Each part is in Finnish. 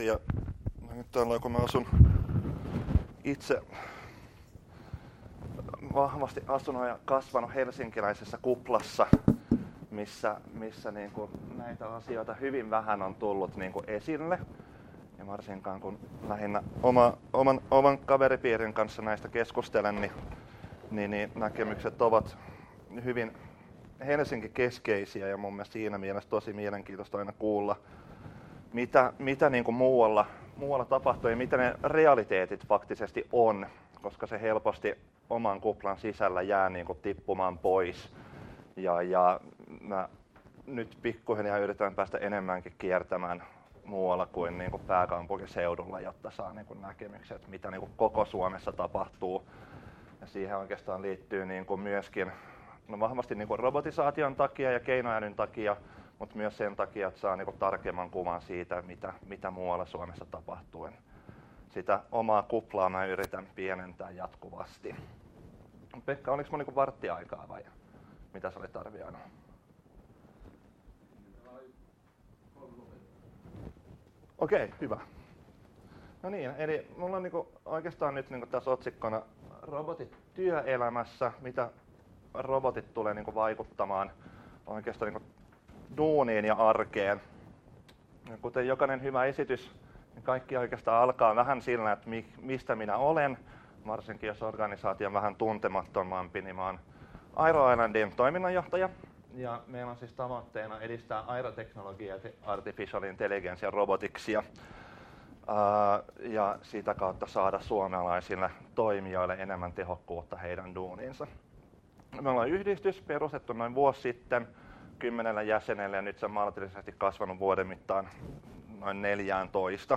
Ja nyt täällä, kun mä asun itse vahvasti asunut ja kasvanut helsinkiläisessä kuplassa, missä niin kuin näitä asioita hyvin vähän on tullut niin kuin esille. Ja varsinkaan kun lähinnä oman kaveripiirin kanssa näistä keskustelen, niin näkemykset ovat hyvin Helsinki-keskeisiä ja mun mielestä siinä mielessä tosi mielenkiintoista aina kuulla, mitä niin kuin muualla tapahtuu ja mitä ne realiteetit faktisesti on, koska se helposti oman kuplan sisällä jää niin kuin tippumaan pois. Ja mä nyt pikkuhiljaa yritän päästä enemmänkin kiertämään muualla kuin niin kuin pääkaupunkiseudulla, jotta saa niin kuin näkemyksiä, että mitä niin kuin koko Suomessa tapahtuu. Ja siihen oikeastaan liittyy niin kuin myöskin vahvasti niin kuin robotisaation takia ja keinoälyn takia, mutta myös sen takia, että saa niin kuin tarkemman kuvan siitä, mitä muualla Suomessa tapahtuu. Sitä omaa kuplaa mä yritän pienentää jatkuvasti. Pekka, oliko mulla niin varttiaikaa vai mitä sä olit arvioinut? Okei, hyvä. No niin, eli mulla on niinku oikeastaan nyt niinku tässä otsikkona robotit työelämässä, mitä robotit tulee niinku vaikuttamaan oikeastaan niinku duuniin ja arkeen. Ja kuten jokainen hyvä esitys, niin kaikki oikeastaan alkaa vähän sillä, että mistä minä olen. Varsinkin jos organisaatio on vähän tuntemattomampi, niin mä oon Aero Islandin toiminnanjohtaja. Ja meillä on siis tavoitteena edistää aeroteknologiaa, artificial intelligence ja robotiksia. Ja sitä kautta saada suomalaisille toimijoille enemmän tehokkuutta heidän duuniinsa. Me ollaan yhdistys perustettu noin vuosi sitten 10 jäsenellä ja nyt se on maltillisesti kasvanut vuoden mittaan noin 14.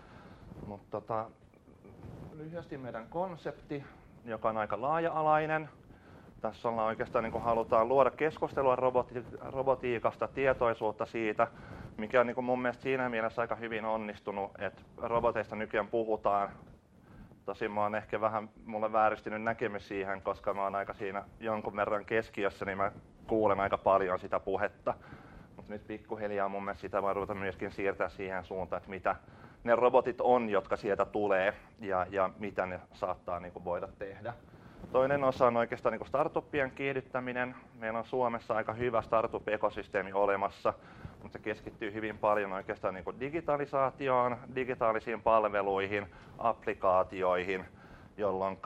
Mutta lyhyesti meidän konsepti, joka on aika laaja-alainen. Tässä ollaan oikeastaan niin kuin halutaan luoda keskustelua robotiikasta, tietoisuutta siitä, mikä on niin kuin mun mielestä siinä mielessä aika hyvin onnistunut, että roboteista nykyään puhutaan. Tosin mä oon ehkä vähän mulle vääristynyt näkemys siihen, koska mä oon aika siinä jonkun verran keskiössä, niin mä kuulen aika paljon sitä puhetta. Mutta nyt pikkuhiljaa mun mielestä sitä voi ruveta myöskin siirtää siihen suuntaan, että mitä ne robotit on, jotka sieltä tulee ja mitä ne saattaa niin kuin voida tehdä. Toinen osa on oikeastaan niin kuin startuppien kiihdyttäminen. Meillä on Suomessa aika hyvä startup-ekosysteemi olemassa, mutta se keskittyy hyvin paljon oikeastaan niin kuin digitalisaatioon, digitaalisiin palveluihin, applikaatioihin, jolloin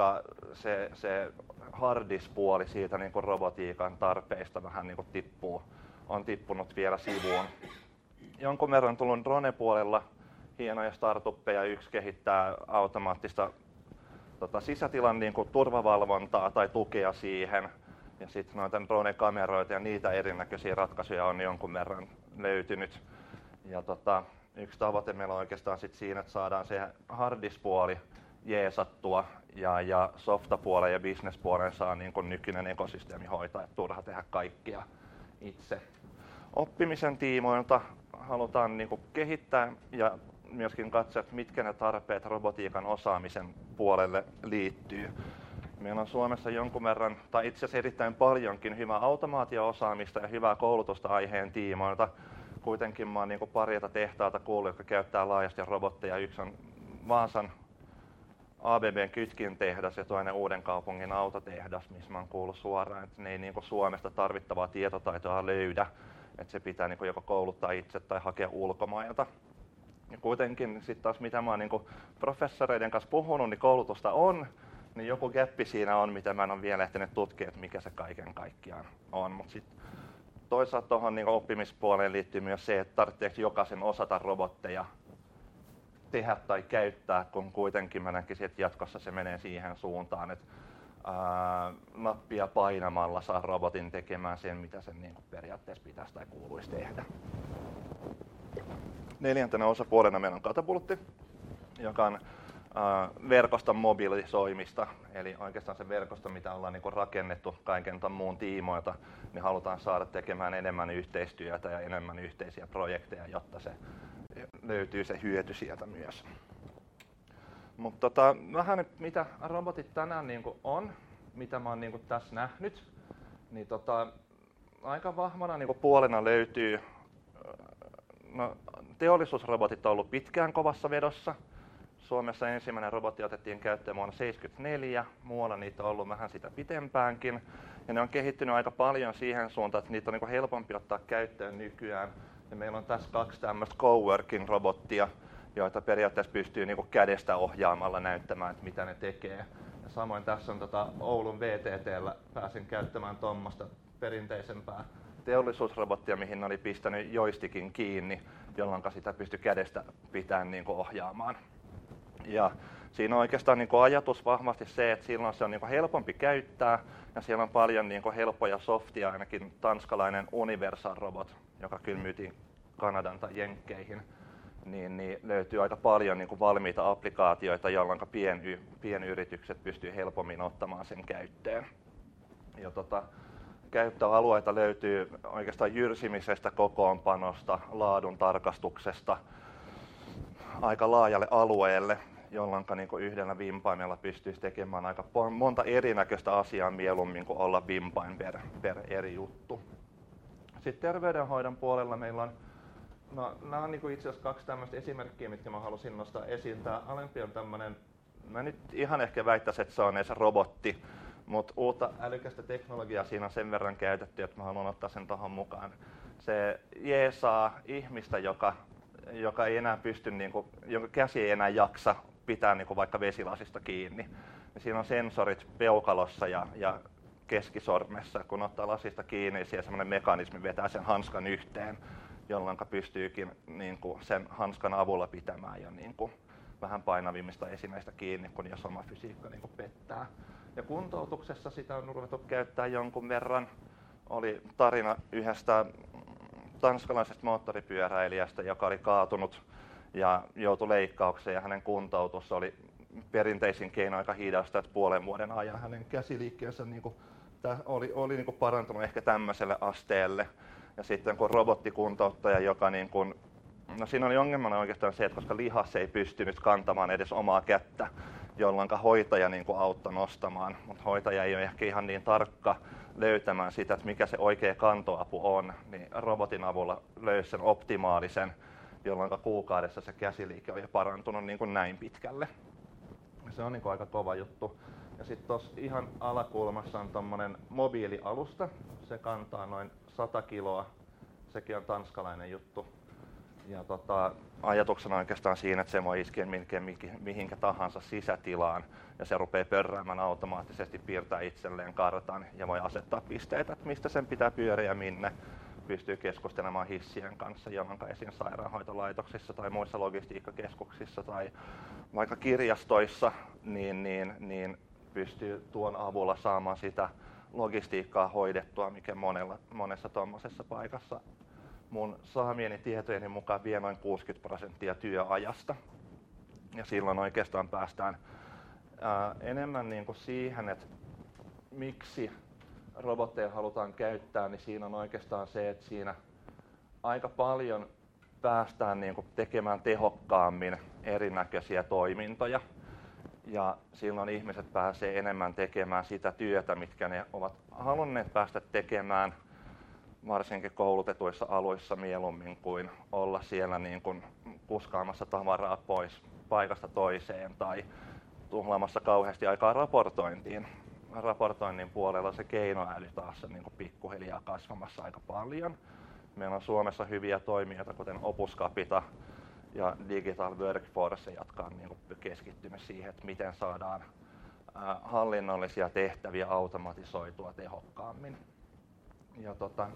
se hardis-puoli siitä niin kuin robotiikan tarpeista vähän niin kuin on tippunut vielä sivuun. Jonkun verran on tullut drone-puolella hienoja startuppeja. Yksi kehittää automaattista sisätilan niin kuin turvavalvontaa tai tukea siihen. Ja sitten noita drone-kameroita ja niitä erinäköisiä ratkaisuja on jonkun verran löytynyt. Ja yksi tavoite meillä on oikeastaan sit siinä, että saadaan se hardis-puoli jeesattua ja softapuolen ja business-puolen saa niin kuin nykyinen ekosysteemi hoitaa, että turha tehdä kaikkia itse. Oppimisen tiimoilta halutaan niin kuin kehittää ja myöskin katsoa, että mitkä ne tarpeet robotiikan osaamisen puolelle liittyy. Meillä on Suomessa jonkun verran, tai itse asiassa erittäin paljonkin hyvää automaatio-osaamista ja hyvää koulutusta aiheen tiimoilta. Kuitenkin mä oon niin kuin paria tehtaita kuullut, jotka käyttää laajasti robotteja. Yksi on Vaasan ABB:n kytkintehdas ja toinen Uudenkaupungin autotehdas, missä mä oon kuullut suoraan, että ne ei niin kuin Suomesta tarvittavaa tietotaitoa löydä. Että se pitää niin kuin joko kouluttaa itse tai hakea ulkomailta. Ja kuitenkin sitten taas mitä mä oon niin kuin professoreiden kanssa puhunut, niin koulutusta on, niin joku gäppi siinä on, mitä mä en ole vielä ehtinyt tutkia, että mikä se kaiken kaikkiaan on. Mutta sitten toisaalta tuohon niin kuin oppimispuoleen liittyy myös se, että tarvitseeko jokaisen osata robotteja tehdä tai käyttää, kun kuitenkin mä näkisin, että jatkossa se menee siihen suuntaan, että nappia painamalla saa robotin tekemään sen, mitä sen niin kuin periaatteessa pitäisi tai kuuluisi tehdä. Neljäntenä osapuolena meillä on Katapultti, joka on verkoston mobilisoimista, eli oikeastaan se verkosto, mitä ollaan niin kuin rakennettu kaiken ton muun tiimoilta, niin halutaan saada tekemään enemmän yhteistyötä ja enemmän yhteisiä projekteja, jotta se löytyy se hyöty sieltä myös. Mutta vähän mitä robotit tänään niin kuin on, mitä mä oon niin kuin tässä nähnyt, niin aika vahvana niin kuin puolena löytyy teollisuusrobotit on ollut pitkään kovassa vedossa. Suomessa ensimmäinen robotti otettiin käyttöön vuonna 1974, muualla niitä on ollut vähän sitä pitempäänkin. Ja ne on kehittynyt aika paljon siihen suuntaan, että niitä on niin helpompi ottaa käyttöön nykyään. Ja meillä on tässä 2 tämmöistä coworking-robottia, joita periaatteessa pystyy niin kädestä ohjaamalla näyttämään, että mitä ne tekee. Ja samoin tässä on Oulun VTT:llä pääsin käyttämään tuommoista perinteisempää teollisuusrobottia, mihin ne oli pistänyt joystickin kiinni, jolloin sitä pystyi kädestä pitämään niin ohjaamaan. Ja siinä on oikeastaan ajatus vahvasti se, että silloin se on helpompi käyttää ja siellä on paljon helppoja softia, ainakin tanskalainen Universal Robot, joka kyllä myytiin Kanadan tai Jenkkeihin, niin löytyy aika paljon valmiita applikaatioita, jolloin pienyritykset pystyy helpommin ottamaan sen käyttöön. Ja käyttöalueita löytyy oikeastaan jyrsimisestä, kokoonpanosta, laadun tarkastuksesta aika laajalle alueelle, jolloin yhdellä vimpaimella pystyisi tekemään aika monta erinäköistä asiaa mieluummin kuin olla vimpain per eri juttu. Sitten terveydenhoidon puolella meillä on, nämä on itse asiassa 2 tämmöistä esimerkkiä, mitkä mä halusin nostaa esiin. Tämä alempi on tämmöinen, mä nyt ihan ehkä väittäisin, että se on edes robotti, mutta uutta älykästä teknologiaa siinä on sen verran käytetty, että mä haluan ottaa sen tuohon mukaan. Se jeesaa ihmistä, joka ei enää pysty, jonka käsi ei enää jaksa pitää vaikka vesilasista kiinni. Ja siinä on sensorit peukalossa ja keskisormessa. Kun ottaa lasista kiinni, niin siellä semmoinen mekanismi vetää sen hanskan yhteen, jolloin pystyykin sen hanskan avulla pitämään jo vähän painavimmista esineistä kiinni, kun jos oma fysiikka pettää. Ja kuntoutuksessa sitä on ruvettu käyttää jonkun verran. Oli tarina yhdestä tanskalaisesta moottoripyöräilijästä, joka oli kaatunut ja joutui leikkaukseen, ja hänen kuntoutus oli perinteisin keino aika hidasta, että 5 vuoden ajan hänen käsiliikkeensä oli parantunut ehkä tämmöiselle asteelle. Ja sitten kun robottikuntouttaja, joka siinä oli ongelmana oikeastaan se, että koska lihas ei pystynyt kantamaan edes omaa kättä, jolloin hoitaja auttoi nostamaan, mutta hoitaja ei ole ehkä ihan niin tarkka löytämään sitä, että mikä se oikea kantoapu on, niin robotin avulla löysi sen optimaalisen, jolloin kuukaudessa se käsiliike on jo parantunut näin pitkälle. Se on aika kova juttu. Ja sitten tuossa ihan alakulmassa on tommonen mobiilialusta. Se kantaa noin 100 kiloa. Sekin on tanskalainen juttu. Ja ajatuksena oikeastaan siinä, että se voi iskeä mihinkä tahansa sisätilaan ja se rupeaa pörräämään automaattisesti, piirtää itselleen kartan ja voi asettaa pisteitä, että mistä sen pitää pyöriä ja minne. Pystyy keskustelemaan hissien kanssa, jolloin esim. Sairaanhoitolaitoksissa tai muissa logistiikkakeskuksissa tai vaikka kirjastoissa, niin pystyy tuon avulla saamaan sitä logistiikkaa hoidettua, mikä monessa tuommoisessa paikassa mun saamieni tietojeni mukaan vie noin 60% työajasta. Ja silloin oikeastaan päästään enemmän siihen, että miksi robotteja halutaan käyttää, niin siinä on oikeastaan se, että siinä aika paljon päästään tekemään tehokkaammin erinäköisiä toimintoja. Ja silloin ihmiset pääsee enemmän tekemään sitä työtä, mitkä ne ovat halunneet päästä tekemään, varsinkin koulutetuissa aluissa mieluummin kuin olla siellä kuskaamassa tavaraa pois paikasta toiseen tai tuhlaamassa kauheasti aikaa raportointiin. Raportoinnin puolella se keinoäly taas on pikkuhiljaa kasvamassa aika paljon. Meillä on Suomessa hyviä toimijoita, kuten Opus Capita ja Digital Workforce, jotka on keskittynyt siihen, että miten saadaan hallinnollisia tehtäviä automatisoitua tehokkaammin. Ja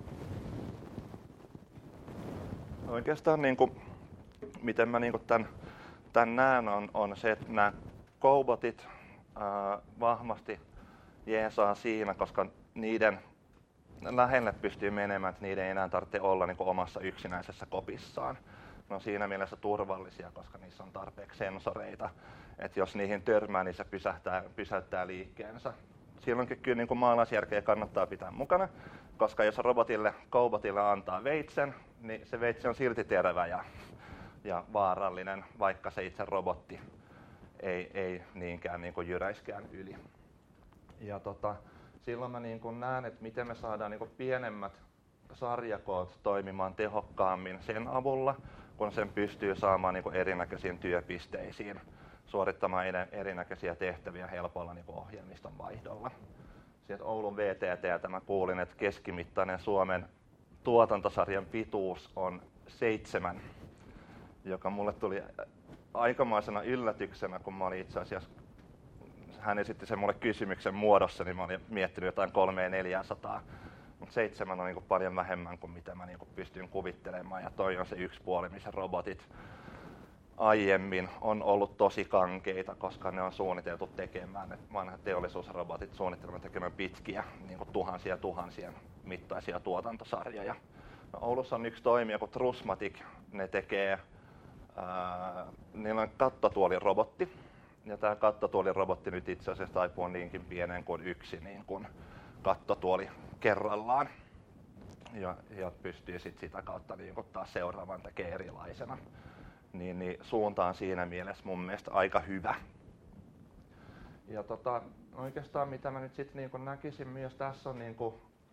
oikeastaan miten mä tämän näen on se, että nämä cobotit vahvasti jeesaa siinä, koska niiden lähelle pystyy menemään, että niiden ei enää tarvitse olla omassa yksinäisessä kopissaan. Ne on siinä mielessä turvallisia, koska niissä on tarpeeksi sensoreita, että jos niihin törmää, niin se pysäyttää liikkeensä. Silloinkin kyllä maalaisjärkeä kannattaa pitää mukana, koska jos cobotille antaa veitsen, niin se veitsi on silti terävä ja vaarallinen, vaikka se itse robotti ei niinkään jyräiskään yli. Ja silloin mä näen, että miten me saadaan pienemmät sarjakoot toimimaan tehokkaammin sen avulla, kun sen pystyy saamaan niin kuin erinäköisiin työpisteisiin, suorittamaan erinäköisiä tehtäviä helpolla niin kuin ohjelmiston vaihdolla. Sieltä Oulun VTT:ltä mä kuulin, että keskimittainen Suomen tuotantosarjan pituus on 7, joka mulle tuli aikamoisena yllätyksenä, kun mä olin itse asiassa, hän esitti sen mulle kysymyksen muodossa, niin mä olin miettinyt jotain 300–400. Mutta 7 on niin kuin paljon vähemmän kuin mitä mä niin kuin pystyn kuvittelemaan, ja toi on se yksi puoli, missä robotit aiemmin on ollut tosi kankeita, koska ne on suunniteltu tekemään, ne vanhat teollisuusrobotit suunnittelemaan tekemään pitkiä niin kuin tuhansien mittaisia tuotantosarjoja. No, Oulussa on yksi toimija kuin Trusmatic, ne tekee, niillä on kattotuolirobotti, ja tämä kattotuolirobotti nyt itse asiassa taipuu niinkin pieneen kuin yksi niin kuin kattotuoli kerrallaan, ja pystyy sitä kautta niin kuin taas seuraavan tekee erilaisena. Niin suunta on siinä mielessä mun mielestä aika hyvä. Ja oikeastaan mitä mä nyt sitten niin näkisin myös tässä on niin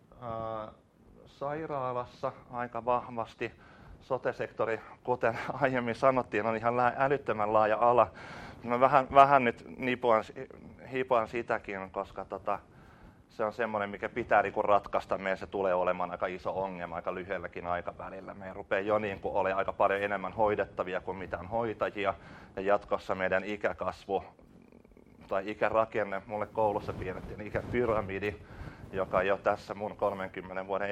sairaalassa aika vahvasti sote-sektori, kuten aiemmin sanottiin, on ihan älyttömän laaja ala. Mä vähän nyt hiipaan sitäkin, koska se on semmoinen, mikä pitää niinku ratkaista. Meidän se tulee olemaan aika iso ongelma aika lyhyelläkin aikavälillä. Meidän rupeaa jo niinku olemaan aika paljon enemmän hoidettavia kuin mitään hoitajia. Ja jatkossa meidän ikäkasvu tai ikärakenne, mulle koulussa piirrettiin ikäpyramidi, joka jo tässä mun 30 vuoden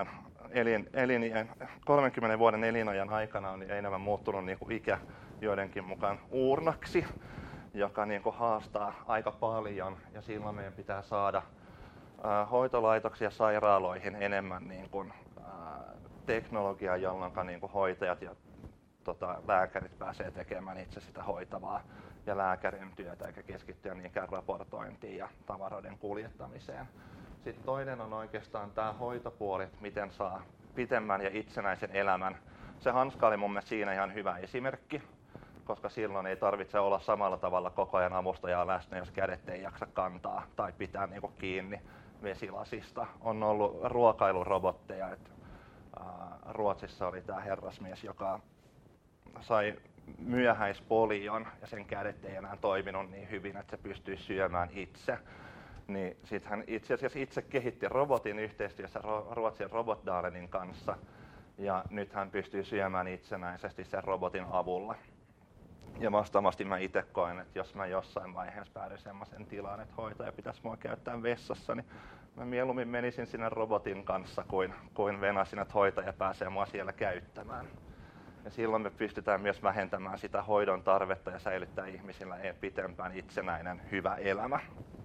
elinajan aikana on enemmän muuttunut niinku ikä joidenkin mukaan uurnaksi, joka niinku haastaa aika paljon, ja silloin meidän pitää saada hoitolaitoksia sairaaloihin enemmän niin kuin, teknologiaa, jolloin niin kuin hoitajat ja lääkärit pääsee tekemään itse sitä hoitavaa ja lääkärin työtä, eikä keskittyä niinkään raportointiin ja tavaroiden kuljettamiseen. Sitten toinen on oikeastaan tämä hoitopuoli, että miten saa pitemmän ja itsenäisen elämän. Se hanska oli mun mielestä siinä ihan hyvä esimerkki, koska silloin ei tarvitse olla samalla tavalla koko ajan avustajaa läsnä, jos kädet ei jaksa kantaa tai pitää niinku kiinni vesilasista. On ollut ruokailurobotteja. Ruotsissa oli tämä herrasmies, joka sai myöhäispolion ja sen kädet ei enää toiminut niin hyvin, että se pystyi syömään itse. Niin sit hän itse asiassa itse kehitti robotin yhteistyössä Ruotsin Robotdalenin kanssa, ja nyt hän pystyy syömään itsenäisesti sen robotin avulla. Ja vastaavasti mä itse koen, että jos mä jossain vaiheessa päädyin semmoisen tilaan, että hoitaja pitäisi mua käyttää vessassa, niin mä mieluummin menisin sinne robotin kanssa kuin venasin, että hoitaja pääsee mua siellä käyttämään. Ja silloin me pystytään myös vähentämään sitä hoidon tarvetta ja säilyttää ihmisillä pitempään itsenäinen hyvä elämä.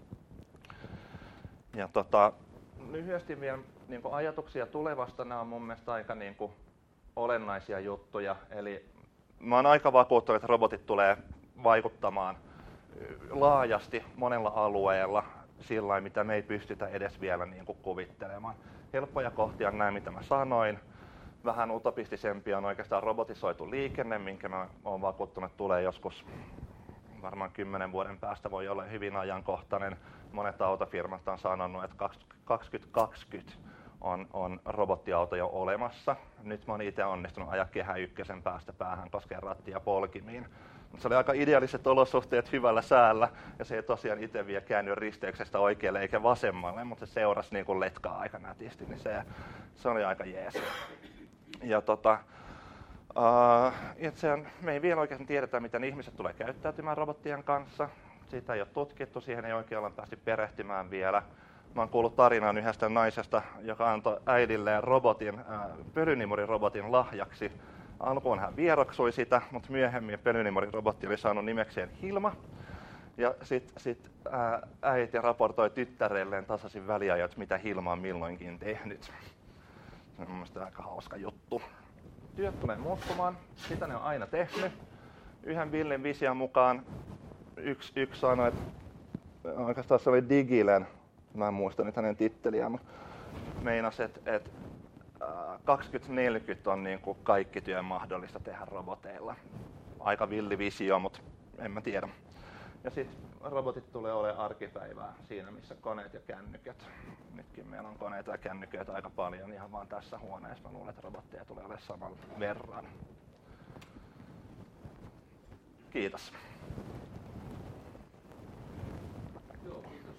Ja lyhyesti vielä niin kuin ajatuksia tulevasta, nämä on mun mielestä aika niin kuin olennaisia juttuja. Eli mä oon aika vakuuttunut, että robotit tulee vaikuttamaan laajasti monella alueella sillä, mitä me ei pystytä edes vielä niin kuin kuvittelemaan. Helppoja kohtia on näin, mitä mä sanoin. Vähän utopistisempia on oikeastaan robotisoitu liikenne, minkä mä oon vakuuttunut, että tulee joskus varmaan 10 vuoden päästä, voi olla hyvin ajankohtainen. Monet autofirmat on sanonut, että 2020 on robottiauto jo olemassa. Nyt mä oon itse onnistunut ajaa Kehä ykkösen päästä päähän koskien rattia ja polkimiin. Se oli aika ideaaliset olosuhteet hyvällä säällä, ja se ei tosiaan itse vielä käänny risteyksestä oikealle eikä vasemmalle, mutta se seurasi niin kuin letkaa aika nätisti, niin se oli aika jees. Ja me ei vielä oikein tiedetä, miten ihmiset tulee käyttäytymään robottien kanssa. Sitä ei ole tutkittu, siihen ei oikein ole päästy perehtymään vielä. Mä oon kuullut tarinan yhdestä naisesta, joka antoi äidilleen pölynimurirobotin lahjaksi. Alkuun hän vieraksui sitä, mutta myöhemmin pölynimurirobotti oli saanut nimekseen Hilma. Ja sitten äiti raportoi tyttärelleen tasaisin väliajat, mitä Hilma on milloinkin tehnyt. Se on mun mielestä aika hauska juttu. Työt tulee muuttumaan, sitä ne on aina tehnyt. Yhden Billin vision mukaan yksi sanoi, että oikeastaan se oli Digilen, mä en muista nyt hänen titteliään, mutta meinasi, että 2040 on niin kuin kaikki työ mahdollista tehdä roboteilla. Aika villi visio, mutta en mä tiedä. Ja sitten robotit tulee olemaan arkipäivää siinä, missä koneet ja kännykät. Nytkin meillä on koneita ja kännyköitä aika paljon ihan vaan tässä huoneessa. Mä luulen, että robotteja tulee olemaan saman verran. Kiitos. Joo, kiitos.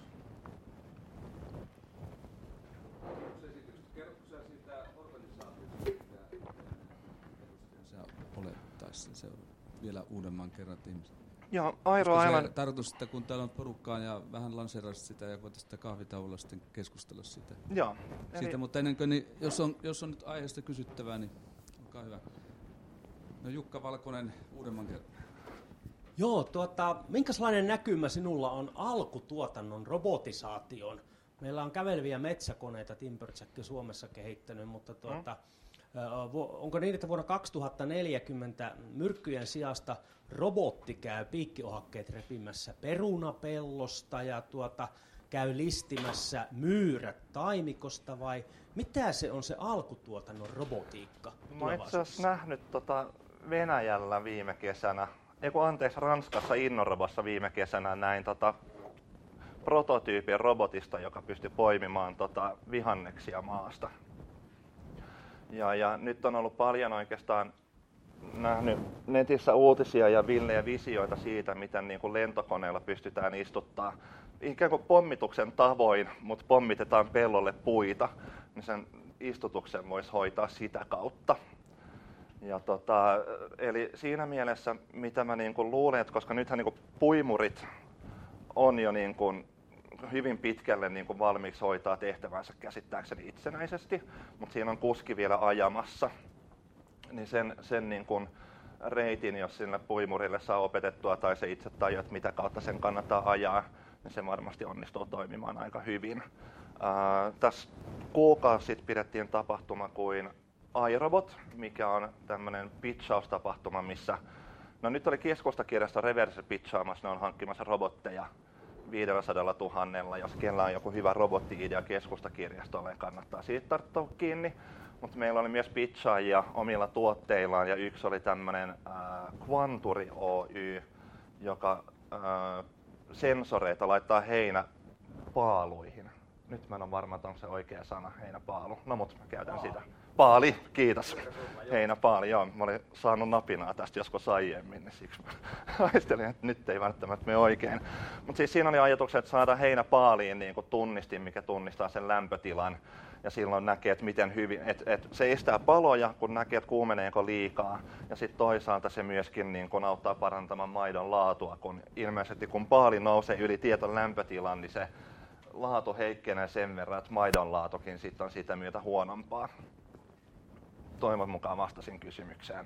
Kerrotko sä siitä organisaatiosta, mitä sä olettaisit se vielä uudemman kerran ihmiset? Joo, Airo Island. Tarkoitus, että kun täällä on porukkaa ja vähän lanseerasit sitä ja voitaisiin sitä kahvitauolla sitten keskustella siitä. Joo. Siitä, mutta ennen kuin, niin, jos on nyt aiheesta kysyttävää, niin olkaa hyvä. No Jukka Valkonen uudemman kerran. Joo, minkälainen näkymä sinulla on alkutuotannon robotisaation? Meillä on käveleviä metsäkoneita Timberjack Suomessa kehittänyt, mutta onko niin, että vuonna 2040 myrkkyjen sijasta robotti käy piikkiohakkeet repimässä perunapellosta ja käy listimässä myyrät taimikosta vai mitä se on se alkutuotannon robotiikka? Mä oon itse asiassa nähnyt Venäjällä viime kesänä, Ranskassa Innorobossa viime kesänä näin prototyypin robotista, joka pystyi poimimaan vihanneksia maasta. Ja nyt on ollut paljon oikeastaan nähnyt netissä uutisia ja villejä visioita siitä, miten niin kuin lentokoneella pystytään istuttaa ikään kuin pommituksen tavoin, mutta pommitetaan pellolle puita, niin sen istutuksen voisi hoitaa sitä kautta. Ja eli siinä mielessä, mitä mä niin kuin luulen, että koska nythän niin kuin puimurit on jo niin kuin hyvin pitkälle niin kuin valmiiksi hoitaa tehtävänsä käsittääkseni itsenäisesti, mutta siinä on kuski vielä ajamassa, niin sen niin kuin reitin, jos sille puimurille saa opetettua tai se itse tajuaa, että mitä kautta sen kannattaa ajaa, niin se varmasti onnistuu toimimaan aika hyvin. Tässä kuukausi sitten pidettiin tapahtuma kuin iRobot, mikä on tämmöinen pitchaustapahtuma, missä nyt oli Keskustakirjasto Reverse pitchaamassa, ne on hankkimassa robotteja 500 000, jos kellä on joku hyvä robotti-idea Keskustakirjastolle, kannattaa siitä tarttua kiinni. Mutta meillä oli myös pitchaajia omilla tuotteillaan ja yksi oli tämmöinen Quanturi Oy, joka sensoreita laittaa heinäpaaluihin. Nyt mä en ole varma, että onko se oikea sana, heinäpaalu. No mutta mä käytän sitä. Paali, kiitos. Heinäpaali, joo. Mä olin saanut napinaa tästä joskus aiemmin, niin siksi mä ajattelin, että nyt ei välttämättä mene oikein. Mutta siis siinä oli ajatukset, että saadaan heinäpaaliin niin kuin tunnistin, mikä tunnistaa sen lämpötilan. Ja silloin näkee, että miten hyvin, että se estää paloja, kun näkee, että kuumeneeko liikaa. Ja sitten toisaalta se myöskin niin kun auttaa parantamaan maidon laatua, kun ilmeisesti kun paali nousee yli tietyn lämpötilan, niin se laatu heikkenee sen verran, että maidon laatukin sitten on sitä myötä huonompaa. Toivon mukaan vastasin kysymykseen.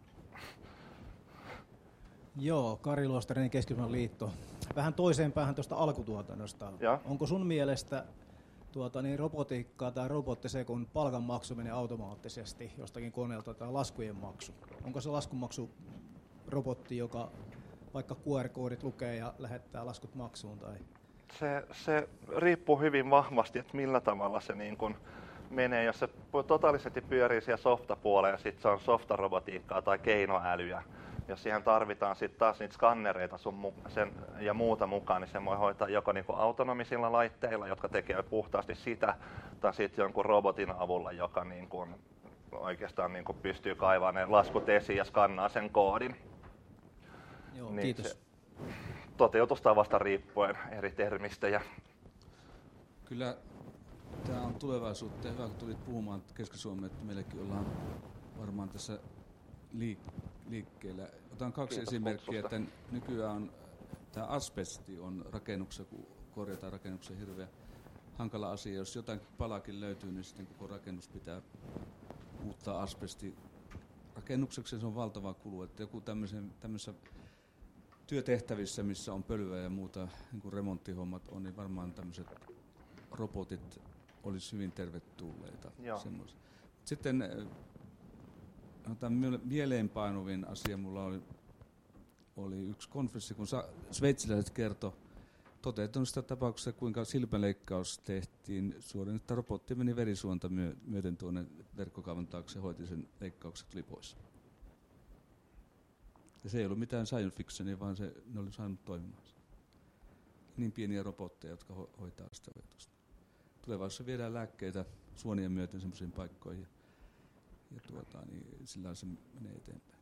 Joo, Kari Luostarinen, Keski-Suomen liitto. Vähän toiseen päähän tuosta alkutuotannosta. Ja. Onko sun mielestä robotiikkaa tai robotti se, kun palkan maksu menee automaattisesti jostakin koneelta tai laskujen maksu? Onko se laskumaksu robotti, joka vaikka QR-koodit lukee ja lähettää laskut maksuun? Tai? Se riippuu hyvin vahvasti, että millä tavalla se niin kun menee. Jos se totaalisesti pyörii siellä softapuolella, sitten se on softarobotiikkaa tai keinoälyä. Jos siihen tarvitaan sitten taas niitä skannereita ja muuta mukaan, niin se voi hoitaa joko niinku autonomisilla laitteilla, jotka tekee puhtaasti sitä, tai sitten jonkun robotin avulla, joka niinku oikeastaan niinku pystyy kaivamaan ne laskut esiin ja skannaa sen koodin. Joo, niin kiitos. Toteutustavasta riippuen eri termistejä. Kyllä tämä on tulevaisuutta. Hyvä, kun tulit puhumaan Keski-Suomeen, että meilläkin ollaan varmaan tässä liikkeellä. Otan kaksi esimerkkiä, että nykyään tämä asbesti on rakennuksessa, kun korjataan rakennuksen hirveän hankala asia. Jos jotain palakin löytyy, niin sitten koko rakennus pitää muuttaa asbesti rakennukseksi. Se on valtava kulu. Että joku tämmöisessä työtehtävissä, missä on pölyä ja muuta, niin kuin remonttihommat on, niin varmaan tämmöiset robotit olisi hyvin tervetulleita. Sitten mieleenpainuvin asia mulla oli yksi konferenssi, kun sveitsiläiset kertoi toteutuneesta tapauksessa, kuinka silmäleikkaus tehtiin suoraan, että robotti meni verisuonta myöten tuonne verkkokaavon taakse ja hoiti sen leikkaukset, tuli pois. Ja se ei ollut mitään science fictionia, vaan ne oli saanut toimimaan. Niin pieniä robotteja, jotka hoitaa sitä ajatusta. Tulevaisuudessa viedään lääkkeitä suonien myöten semmoisiin paikkoihin. Ja niin sillä se menee eteenpäin.